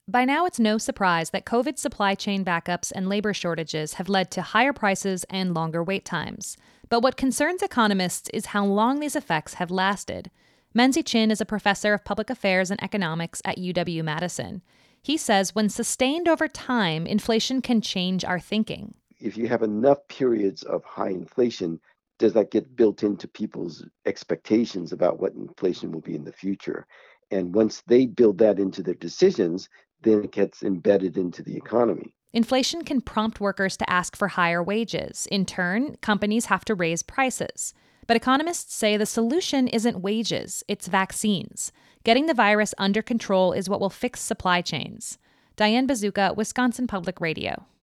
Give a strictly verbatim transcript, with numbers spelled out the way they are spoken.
By now, it's no surprise that COVID supply chain backups and labor shortages have led to higher prices and longer wait times. But what concerns economists is how long these effects have lasted. Menzie Chin is a professor of public affairs and economics at U W-Madison. He says when sustained over time, inflation can change our thinking. If you have enough periods of high inflation, does that get built into people's expectations about what inflation will be in the future? And once they build that into their decisions, then it gets embedded into the economy. Inflation can prompt workers to ask for higher wages. In turn, companies have to raise prices. But economists say the solution isn't wages, it's vaccines. Getting the virus under control is what will fix supply chains. Diane Bazooka, Wisconsin Public Radio.